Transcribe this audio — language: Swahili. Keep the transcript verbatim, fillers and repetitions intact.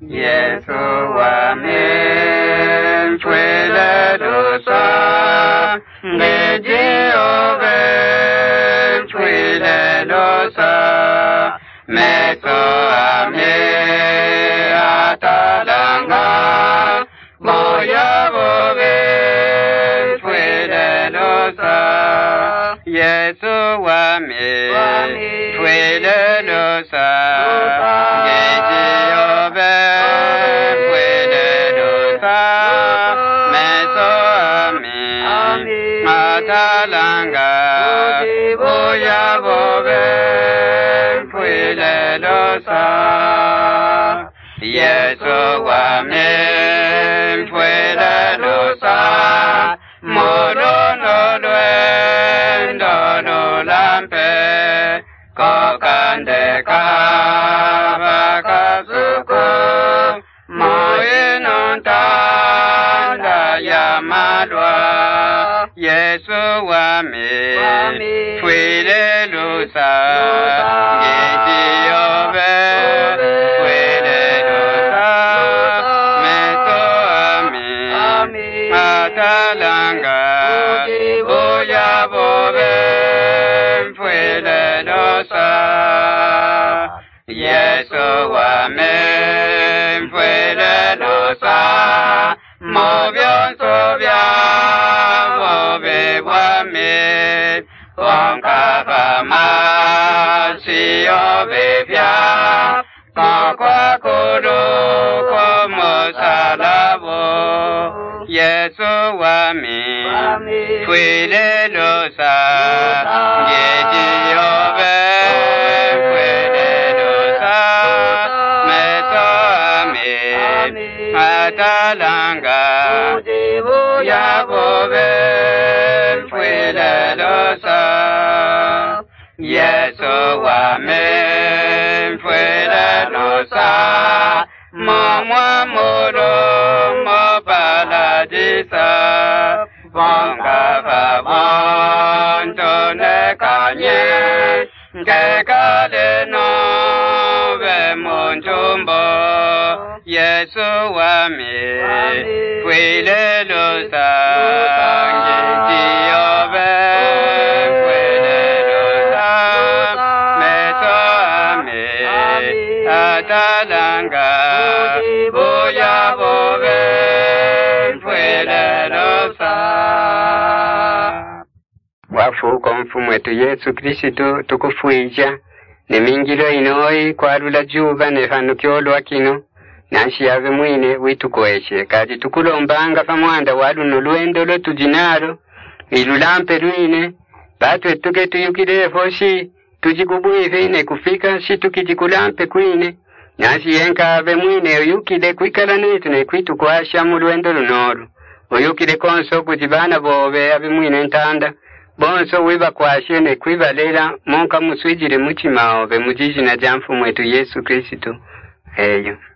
Yesu wame mfwele dosa ngeji ove mfwele dosa meso ame atalanga moya bove mfwele dosa Yesu wame mfwele dosa ngeji ove mfwele dosa meso ame atalanga moya bove mfwele dosa Yesu wame mfwele dosa modono lwendo lulampe kokande kaba kasuko moino ntanda ya madwa Yesu wame mfwele dosa ngeji ove mfwele dosa meso ame atalanga oya bove mfwele dosa Yesu wame mfwele dosa movyonso vya bove wame onkava masi ove vya kakwa kuru komo salabo Yesu wame mfwele dosa ngeji ove mfwele dosa meso ame atalanga ya bove mfwele dosa Yesu wame mfwele dosa momwa moro mobaladisa bonga babonto ne kanye ngekale no ve monjumbo Yesu wame mfwele dosa ngeji ove mfwele dosa meso ame atalanga oya bove mfwele dosa wafuko mfumu wetu Yesu Kristo tukufuija nemingiro inoi kwarula juba nefanukiolwa kino nanshi yave mwine witukoeshe kati tukulombanga famwanda waluno lwendo lo tujinalo ilulampe lwine batwe tuke tuyukire foshi tujikubuive ine kufika shitukijikulampe kwine nanshi yenka ave mwine uyukile kwikala netu ne kwitu kwasha mu lwendo lunoru uyukile konso kutibana bove ave mwine ntanda bonso wiba kwashe ne kwibalela monka muswijire muchima ove mujiji na jamfu mwetu Yesu Kristo eyo